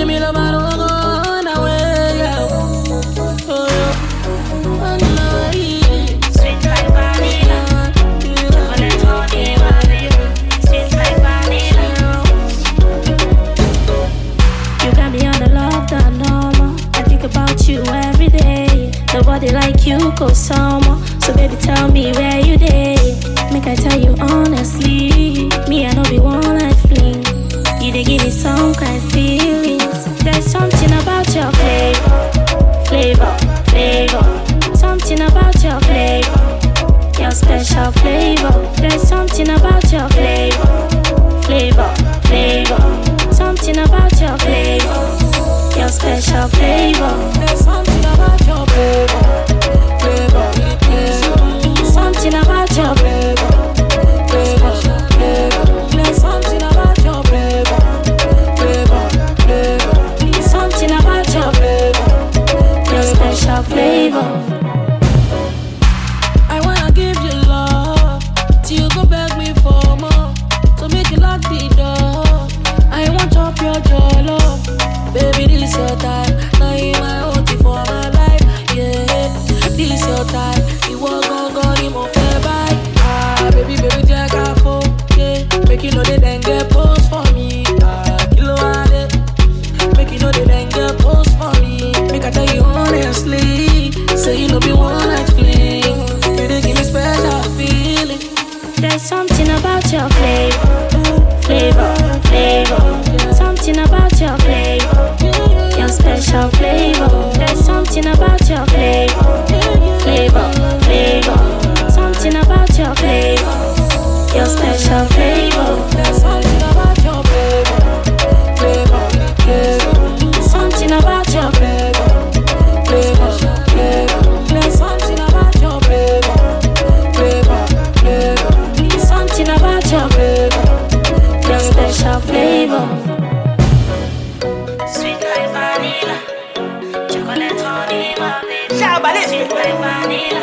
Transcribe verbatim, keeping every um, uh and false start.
give me love, I don't go on away. Yeah. Oh, yeah. On the way. Sweet like vanilla. Chocolate honey, vanilla. Sweet like vanilla. You got me on the lockdown, normal. I think about you every day. Nobody like you, go summer. So baby, tell me where you day. Make I tell you honestly, me I know be one night fling. You dey give me some kind of feelings. There's something about your flavor, flavor, flavor. Something about your flavor, your special flavor. There's something about your flavor, flavor, flavor. Something about your flavor, your special flavor. There's something about your flavor, flavor, flavor. Something about your flavor, flavor, flavor. There's something about your flavor, flavor, flavor. something about your Flavor, your special flavor. I wanna give you love till you go beg me for more. So make you lock the door. I want chop your jollof, baby. This your time. Now you my own for my life. Yeah, this your time. You walk on God, you more fair by. Ah, baby, baby, jack a phone. Yeah, make you know they then get post for me. Ah, kilo ade. Make you know they then get post for me. Make I tell you honestly, say you know be one night fling. You dey give me special feeling. There's something about your flavor, flavor, flavor. Something about your flavor, your special flavor. There's something about your flavor, flavor, flavor. Something about your flavor, your special flavor. There's something about your flavor, flavor, flavor. Something about your Flavor, flavor, flavor. There's something about your flavor, flavor, flavor. something about your Flavor, your special flavor. Sweet like vanilla, chocolate honey, my baby. Shabba, Sweet like vanilla.